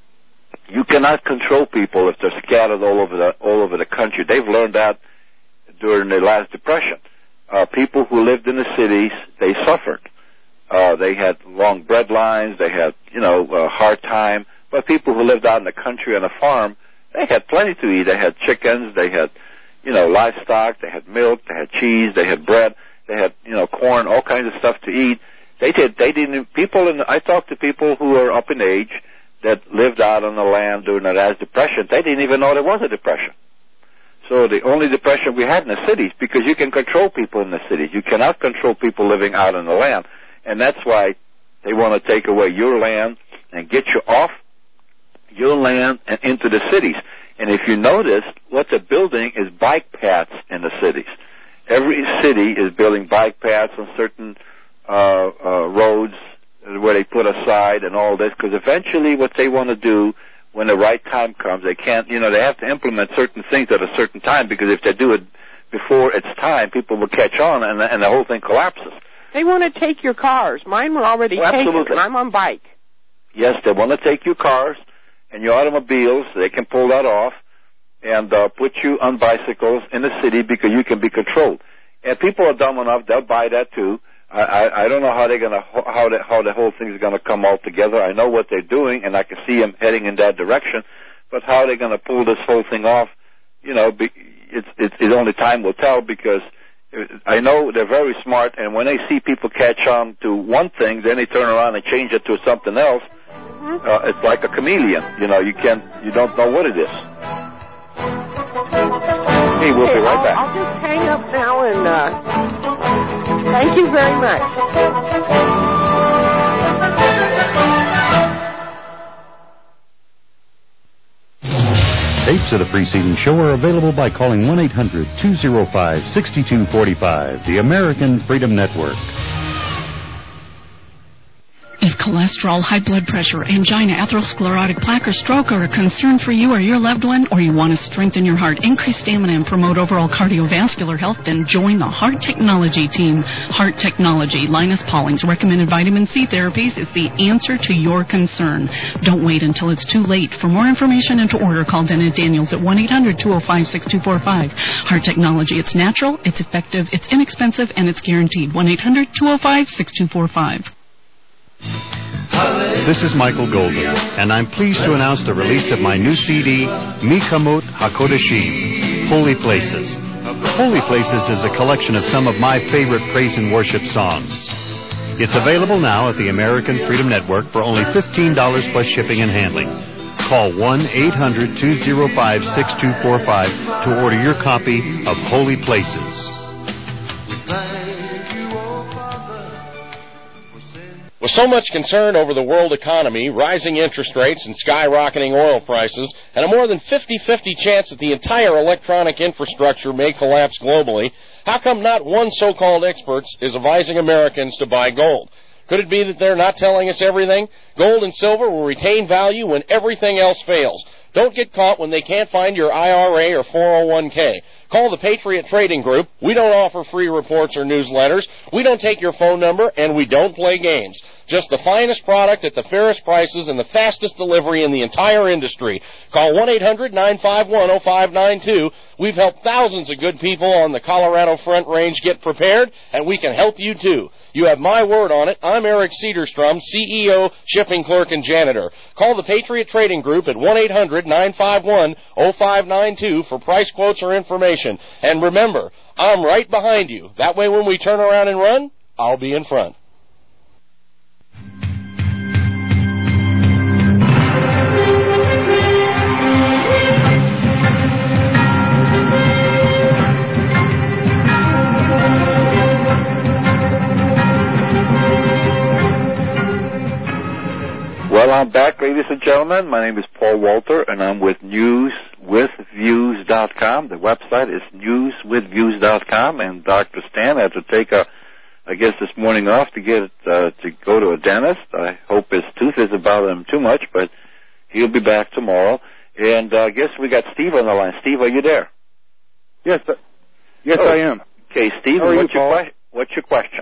You cannot control people if they're scattered all over the all over the country. They've learned that during the last depression. Uh, people who lived in the cities, they suffered. Uh, they had long bread lines. They had, you know, a hard time. But people who lived out in the country on a farm, they had plenty to eat. They had chickens. They had, you know, livestock. They had milk. They had cheese. They had bread. They had, you know, corn. All kinds of stuff to eat. They did. They didn't. People in. I talked to people who are up in age that lived out on the land during the last depression. They didn't even know there was a depression. So the only depression we had in the cities, because you can control people in the cities. You cannot control people living out on the land. And that's why they want to take away your land and get you off your land and into the cities. And if you notice, what they're building is bike paths in the cities. Every city is building bike paths on certain uh, uh, roads where they put aside and all this, because eventually what they want to do when the right time comes, they can't, you know, they have to implement certain things at a certain time, because if they do it before it's time, people will catch on and, and the whole thing collapses. They want to take your cars. Mine were already oh, taken, absolutely. and I'm on bike. Yes, they want to take your cars and your automobiles. They can pull that off and uh, put you on bicycles in the city because you can be controlled. And people are dumb enough, they'll buy that too. I, I, I don't know how they're gonna how the, how the whole thing is gonna come all together. I know what they're doing, and I can see them heading in that direction. But how they're gonna pull this whole thing off, you know, be, it's, it's it's only time will tell. Because I know they're very smart, and when they see people catch on to one thing, then they turn around and change it to something else. Mm-hmm. Uh, it's like a chameleon, you know. You can't, you don't know what it is. Hey, we'll okay, be right I'll, back. I'll just hang up now and. Uh, Thank you very much. Tapes of the preceding show are available by calling one eight hundred two oh five six two four five, the American Freedom Network. If cholesterol, high blood pressure, angina, atherosclerotic plaque, or stroke are a concern for you or your loved one, or you want to strengthen your heart, increase stamina, and promote overall cardiovascular health, then join the Heart Technology team. Heart Technology, Linus Pauling's recommended vitamin C therapies, is the answer to your concern. Don't wait until it's too late. For more information and to order, call Dennett Daniels at one eight hundred two oh five six two four five. Heart Technology, it's natural, it's effective, it's inexpensive, and it's guaranteed. one eight hundred two oh five six two four five. This is Michael Golden, and I'm pleased to announce the release of my new C D, Mikamot HaKodashim, Holy Places. Holy Places is a collection of some of my favorite praise and worship songs. It's available now at the American Freedom Network for only fifteen dollars plus shipping and handling. Call one eight hundred two oh five six two four five to order your copy of Holy Places. With so much concern over the world economy, rising interest rates, and skyrocketing oil prices, and a more than fifty-fifty chance that the entire electronic infrastructure may collapse globally, how come not one so-called expert is advising Americans to buy gold? Could it be that they're not telling us everything? Gold and silver will retain value when everything else fails. Don't get caught when they can't find your I R A or four oh one k. Call the Patriot Trading Group. We don't offer free reports or newsletters. We don't take your phone number, and we don't play games. Just the finest product at the fairest prices and the fastest delivery in the entire industry. Call one eight hundred nine five one oh five nine two. We've helped thousands of good people on the Colorado Front Range get prepared, and we can help you too. You have my word on it. I'm Eric Cedarstrom, C E O, shipping clerk, and janitor. Call the Patriot Trading Group at one eight hundred nine five one oh five nine two for price quotes or information. And remember, I'm right behind you. That way when we turn around and run, I'll be in front. Well, I'm back, ladies and gentlemen. My name is Paul Walter, and I'm with news with views dot com. The website is news with views dot com, and Doctor Stan had to take a, I guess, this morning off to get uh, to go to a dentist. I hope his tooth isn't bothering him too much, but he'll be back tomorrow. And uh, I guess we got Steve on the line. Steve, are you there? Yes, uh, yes, oh. I am. Okay, Steve, How are what's, you, your Paul? que- what's your question?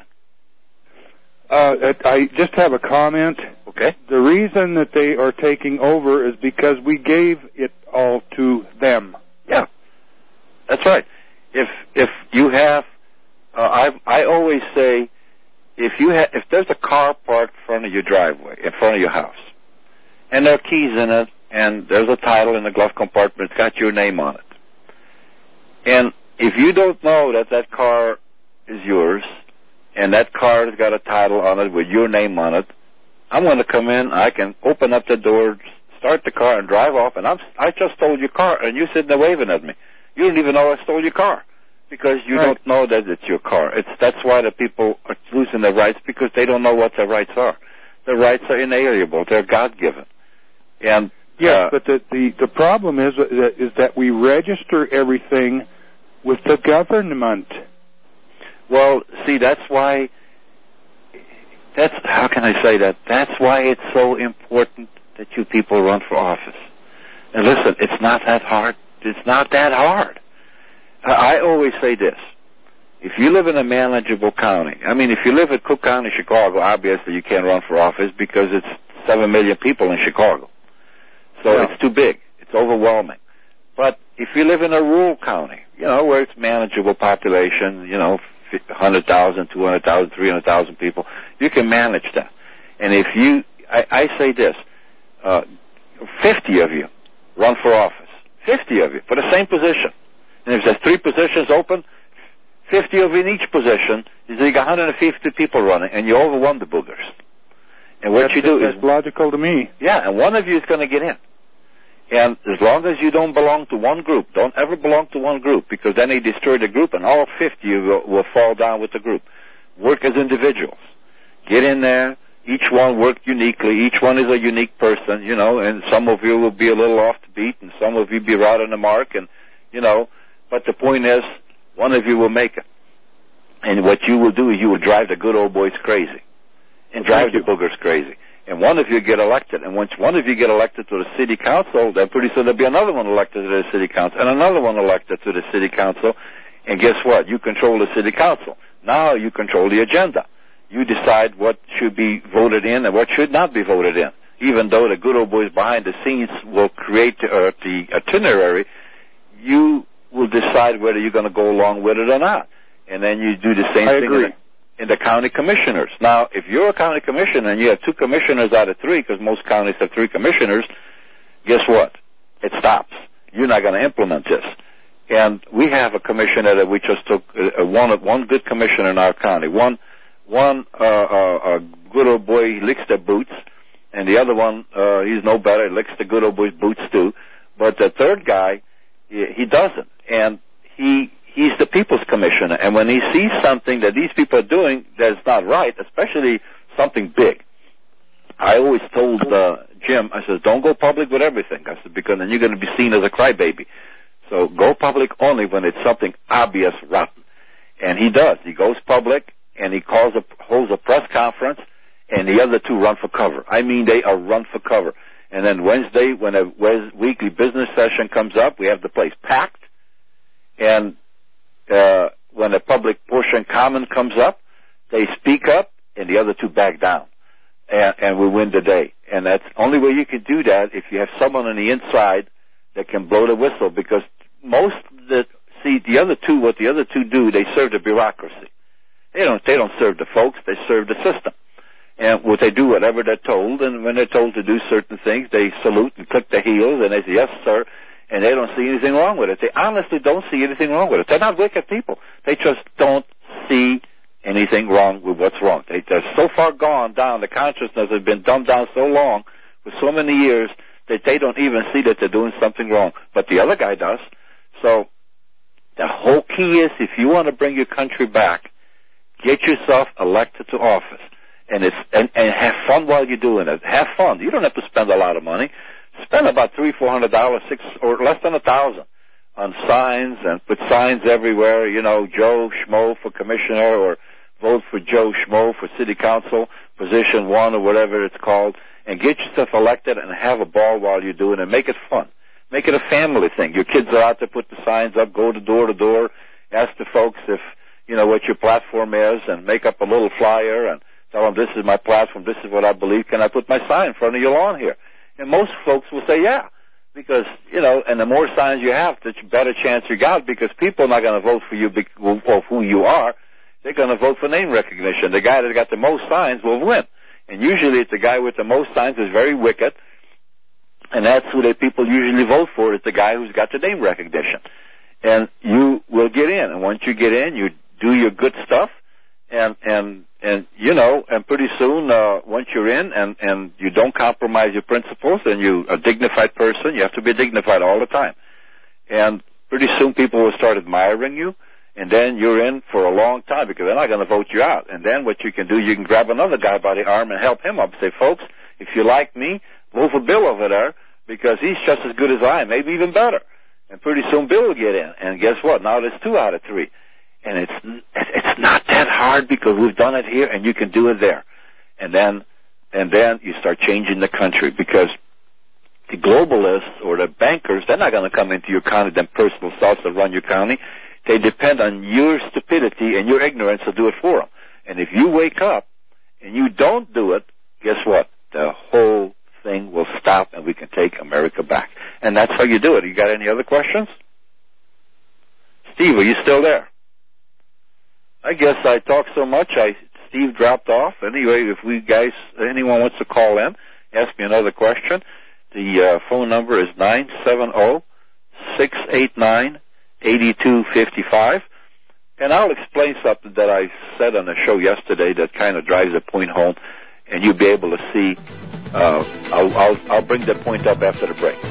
Uh, I just have a comment. Okay. The reason that they are taking over is because we gave it all to them. Yeah, that's right. If if you have, uh, I I always say, if you ha- if there's a car parked in front of your driveway, in front of your house, and there are keys in it, and there's a title in the glove compartment, it's got your name on it, and if you don't know that that car is yours, and that car has got a title on it with your name on it, I'm going to come in, I can open up the door, start the car, and drive off, and I'm, I just stole your car, and you're sitting there waving at me. You don't even know I stole your car, because you right. don't know that it's your car. It's That's why the people are losing their rights, because they don't know what their rights are. Their rights are inalienable. They're God-given. And Yes, uh, but the, the, the problem is, is that we register everything with the government. Well, see, that's why, that's, how can I say that? That's why it's so important that you people run for office. And listen, it's not that hard. It's not that hard. I always say this. If you live in a manageable county, I mean, if you live in Cook County, Chicago, obviously you can't run for office because it's seven million people in Chicago. So yeah. It's too big. It's overwhelming. But if you live in a rural county, you know, where it's manageable population, you know, one hundred thousand, two hundred thousand, three hundred thousand people, you can manage that. And if you, I, I say this, uh, fifty of you run for office, fifty of you for the same position. And if there's three positions open, fifty of you in each position, you got one hundred fifty people running, and you overwhelm the boogers. And what that's, you do that's is... That's logical to me. Yeah, and one of you is going to get in. And as long as you don't belong to one group, don't ever belong to one group, because then they destroy the group, and all fifty will, will fall down with the group. Work as individuals. Get in there. Each one work uniquely. Each one is a unique person, you know, and some of you will be a little off the beat, and some of you be right on the mark, and, you know, but the point is, one of you will make it. And what you will do is you will drive the good old boys crazy, and drive the boogers crazy. And one of you get elected, and once one of you get elected to the city council, then pretty soon there'll be another one elected to the city council, and another one elected to the city council, and guess what? You control the city council. Now you control the agenda. You decide what should be voted in and what should not be voted in. Even though the good old boys behind the scenes will create uh, the itinerary, you will decide whether you're going to go along with it or not. And then you do the same I thing agree. in the, in the county commissioners. Now, if you're a county commissioner and you have two commissioners out of three, because most counties have three commissioners, guess what? It stops. You're not going to implement this. And we have a commissioner that we just took, uh, one one good commissioner in our county. One one uh, uh, uh, good old boy, he licks the boots, and the other one, uh, he's no better, he licks the good old boy's boots too. But the third guy, he, he doesn't. And he he's the people's commissioner. And when he sees something that these people are doing that's not right, especially something big, I always told uh, Jim, I said, don't go public with everything. I said, because then you're going to be seen as a crybaby. So go public only when it's something obvious rotten. And he does. He goes public, and he calls a, holds a press conference, and the other two run for cover. I mean, they are run for cover. And then Wednesday, when a weekly business session comes up, we have the place packed. And uh, when a public portion comment comes up, they speak up, and the other two back down. And, and we win the day. And that's the only way you can do that if you have someone on the inside that can blow the whistle, because most that see the other two, what the other two do, they serve the bureaucracy. They don't. They don't serve the folks. They serve the system. And what they do, whatever they're told, and when they're told to do certain things, they salute and click their heels, and they say yes, sir, and they don't see anything wrong with it. They honestly don't see anything wrong with it. They're not wicked people. They just don't see anything wrong with what's wrong. They, they're so far gone down. The consciousness has been dumbed down so long for so many years that they don't even see that they're doing something wrong. But the other guy does. So the whole key is, if you want to bring your country back, get yourself elected to office. and it's and, and have fun while you're doing it. Have fun. You don't have to spend a lot of money. Spend about three, four hundred dollars, six or less than a thousand on signs, and put signs everywhere. You know, Joe Schmo for commissioner, or vote for Joe Schmo for city council, position one, or whatever it's called, and get yourself elected and have a ball while you're doing it. Make it fun. Make it a family thing. Your kids are out there, put the signs up, go to door to door, ask the folks if, you know, what your platform is, and make up a little flyer and tell them, this is my platform, this is what I believe, can I put my sign in front of your lawn here? And most folks will say, yeah, because, you know, and the more signs you have, the better chance you got, because people are not going to vote for you of who you are. They're going to vote for name recognition. The guy that got the most signs will win. And usually it's the guy with the most signs is very wicked, and that's who the people usually vote for, is the guy who's got the name recognition. And you will get in. And once you get in, you do your good stuff, and, and, and you know, and pretty soon, uh, once you're in and, and you don't compromise your principles, and you're a dignified person, you have to be dignified all the time. And pretty soon people will start admiring you, and then you're in for a long time, because they're not going to vote you out. And then what you can do, you can grab another guy by the arm and help him up. Say, folks, if you like me, vote for Bill over there, because he's just as good as I am, maybe even better. And pretty soon Bill will get in. And guess what? Now there's two out of three. And it's it's not that hard, because we've done it here, and you can do it there. And then and then you start changing the country, because the globalists or the bankers, they're not going to come into your county, them personal thoughts that run your county. They depend on your stupidity and your ignorance to do it for them. And if you wake up and you don't do it, guess what? The whole thing will stop, and we can take America back. And that's how you do it. You got any other questions? Steve, are you still there? I guess I talked so much, I Steve dropped off. Anyway, if we guys, anyone wants to call in, ask me another question, the uh, phone number is nine seven zero, six eight nine, eight two five five. And I'll explain something that I said on the show yesterday that kind of drives the point home, and you'll be able to see. Uh, I'll, I'll, I'll bring that point up after the break.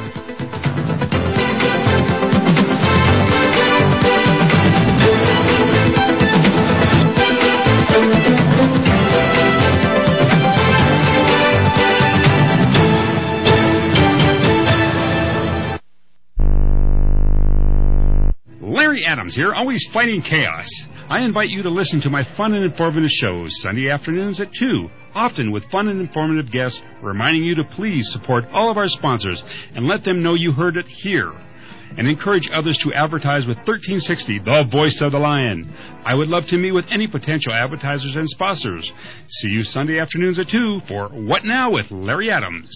Larry Adams here, always fighting chaos. I invite you to listen to my fun and informative shows Sunday afternoons at two, often with fun and informative guests, reminding you to please support all of our sponsors and let them know you heard it here. And encourage others to advertise with thirteen sixty, the voice of the lion. I would love to meet with any potential advertisers and sponsors. See you Sunday afternoons at two for What Now with Larry Adams.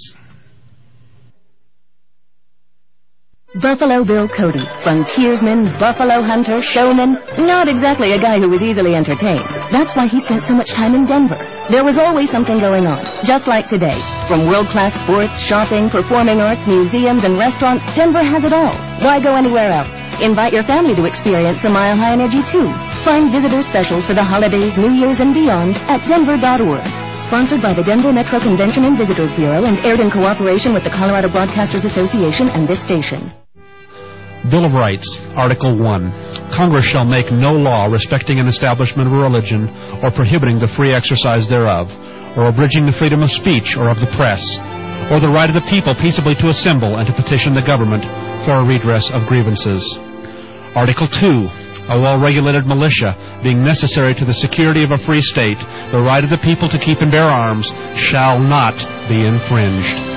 Buffalo Bill Cody, frontiersman, buffalo hunter, showman, not exactly a guy who was easily entertained. That's why he spent so much time in Denver. There was always something going on, just like today. From world-class sports, shopping, performing arts, museums, and restaurants, Denver has it all. Why go anywhere else? Invite your family to experience a Mile High Energy too. Find visitor specials for the holidays, New Year's, and beyond at denver dot org. Sponsored by the Denver Metro Convention and Visitors Bureau and aired in cooperation with the Colorado Broadcasters Association and this station. Bill of Rights, Article one. Congress shall make no law respecting an establishment of a religion or prohibiting the free exercise thereof, or abridging the freedom of speech or of the press, or the right of the people peaceably to assemble and to petition the government for a redress of grievances. Article two. A well-regulated militia, being necessary to the security of a free state, the right of the people to keep and bear arms, shall not be infringed.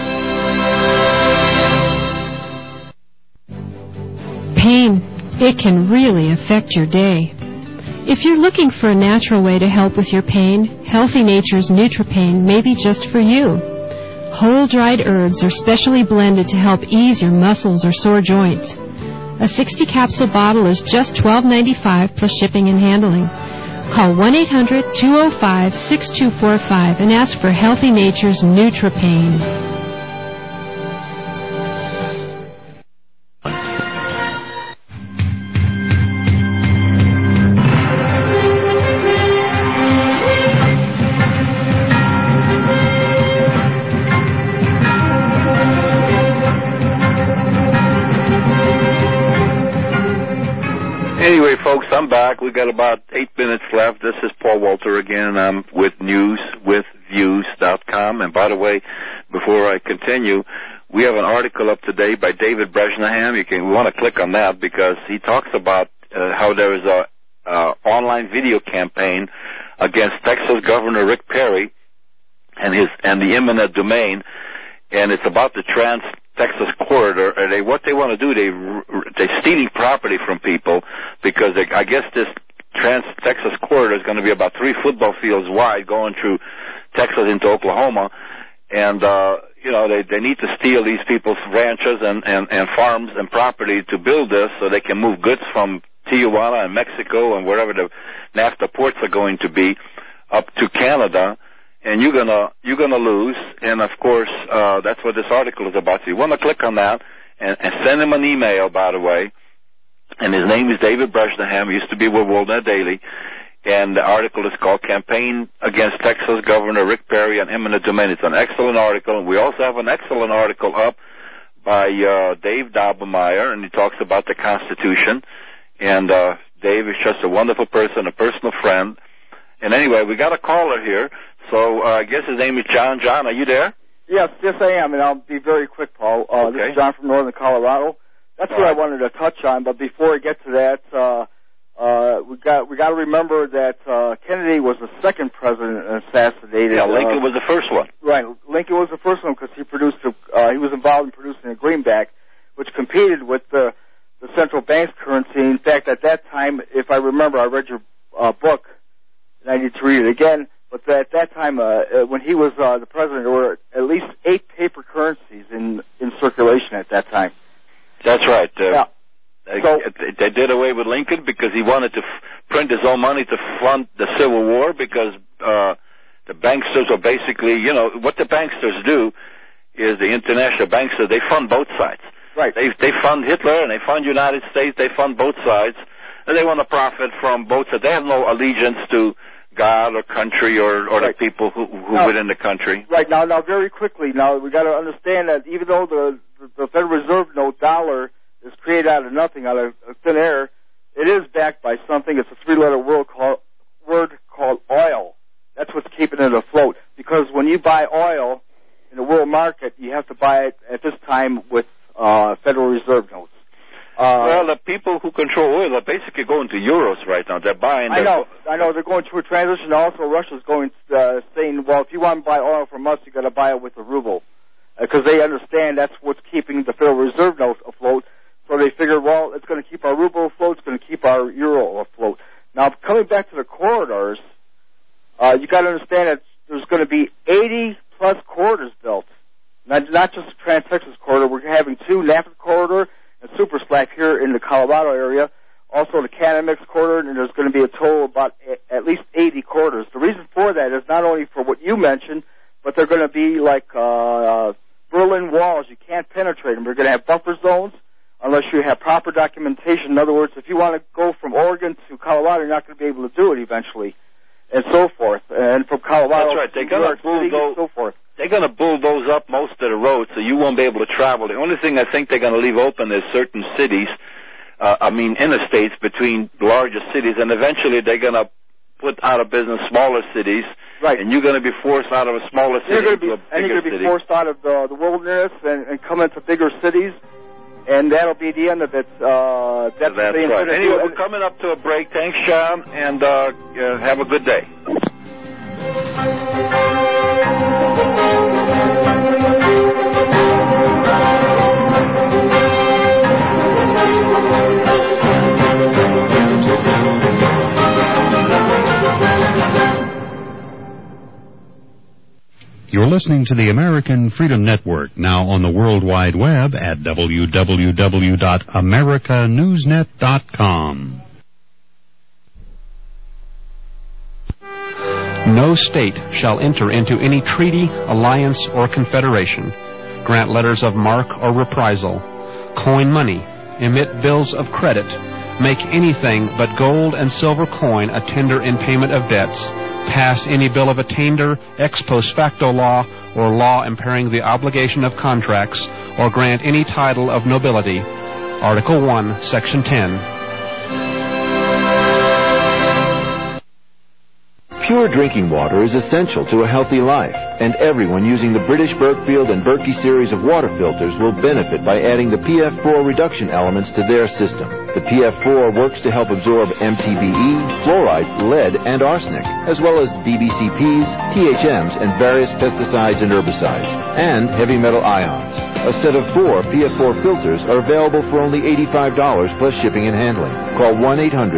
Pain, it can really affect your day. If you're looking for a natural way to help with your pain, Healthy Nature's NutriPain may be just for you. Whole dried herbs are specially blended to help ease your muscles or sore joints. A sixty capsule bottle is just twelve ninety-five plus shipping and handling. Call one eight hundred, two oh five, six two four five and ask for Healthy Nature's NutriPain. I'm back. We've got about eight minutes left. This is Paul Walter again. I'm with news with com. And by the way, before I continue, we have an article up today by David Bresnahan. You can we want to click on that because he talks about uh, how there is a uh, online video campaign against Texas Governor Rick Perry and his and the eminent domain, and it's about the Trans Texas corridor. And they what they want to do they they're stealing property from people because they, I guess this Trans Texas corridor is going to be about three football fields wide going through Texas into Oklahoma, and uh, you know they they need to steal these people's ranches and, and and farms and property to build this so they can move goods from Tijuana and Mexico and wherever the NAFTA ports are going to be up to Canada. And you're gonna you're gonna lose, and of course uh, that's what this article is about. So you want to click on that and, and send him an email, by the way. And his name is David Bresnahan. He used to be with WorldNet Daily, and the article is called "Campaign Against Texas Governor Rick Perry and Eminent Domain." It's an excellent article, and we also have an excellent article up by uh, Dave Daubenmeier, and he talks about the Constitution. And uh, Dave is just a wonderful person, a personal friend. And anyway, we got a caller here. So uh, I guess his name is John. John, are you there? Yes, yes I am, and I'll be very quick, Paul. Uh, okay. This is John from Northern Colorado. That's All what right. I wanted to touch on, but before I get to that, uh, uh, we got we got to remember that uh, Kennedy was the second president assassinated. Yeah, Lincoln uh, was the first one. Right, Lincoln was the first one because he produced a, uh, he was involved in producing a greenback, which competed with the the central bank's currency. In fact, at that time, if I remember, I read your uh, book, and I need to read it again. But at that time, uh, when he was uh, the president, there were at least eight paper currencies in, in circulation at that time. That's right. Uh, yeah. They, so, they did away with Lincoln because he wanted to f- print his own money to fund the Civil War because uh, the banksters are basically, you know, what the banksters do is the international banksters, they fund both sides. Right. They, they fund Hitler and they fund United States. They fund both sides. And they want to profit from both sides. They have no allegiance to God or country or, or right. the people who, who now, within the country. Right. Now, now, very quickly, now, we got to understand that even though the, the, the Federal Reserve note dollar is created out of nothing, out of thin air, it is backed by something. It's a three-letter word called, word called oil. That's what's keeping it afloat. Because when you buy oil in the world market, you have to buy it at this time with uh, Federal Reserve notes. Uh, well, the people who control oil are basically going to euros right now. They're buying. I know, I know. They're going through a transition. Also, Russia's going uh, saying, "Well, if you want to buy oil from us, you got to buy it with the ruble," because uh, they understand that's what's keeping the Federal Reserve notes afloat. So they figure, well, it's going to keep our ruble afloat. It's going to keep our euro afloat. Now, coming back to the corridors, uh, you got to understand that there's going to be eighty plus corridors built. Not, not just the Trans-Texas corridor. We're having two NAFTA corridor and Super SLAC here in the Colorado area, also the Canamix corridor, and there's going to be a total of about a, at least eighty corridors. The reason for that is not only for what you mentioned, but they're going to be like uh, Berlin walls. You can't penetrate them. They're going to have buffer zones unless you have proper documentation. In other words, if you want to go from Oregon to Colorado, you're not going to be able to do it eventually, and so forth. And from Colorado That's right. They're to New York City go- and so forth. They're going to bulldoze up most of the roads, so you won't be able to travel. The only thing I think they're going to leave open is certain cities, uh, I mean interstates between larger cities, and eventually they're going to put out of business smaller cities. Right. And you're going to be forced out of a smaller city you're be, to a bigger And you're going to be city. forced out of the, the wilderness and, and come into bigger cities, and that'll be the end of it. Uh, that's that's the right. Anyway, we're coming up to a break. Thanks, Sean, and uh, uh, have a good day. You're listening to the American Freedom Network, now on the World Wide Web at w w w dot america news net dot com. No state shall enter into any treaty, alliance, or confederation, grant letters of marque or reprisal, coin money, emit bills of credit, make anything but gold and silver coin a tender in payment of debts, pass any bill of attainder, ex post facto law, or law impairing the obligation of contracts, or grant any title of nobility. Article one, Section ten. Pure drinking water is essential to a healthy life, and everyone using the British Berkfield and Berkey series of water filters will benefit by adding the P F four reduction elements to their system. The P F four works to help absorb M T B E, fluoride, lead, and arsenic, as well as D B C Ps, T H Ms, and various pesticides and herbicides, and heavy metal ions. A set of four P F four filters are available for only eighty-five dollars plus shipping and handling. Call one eight hundred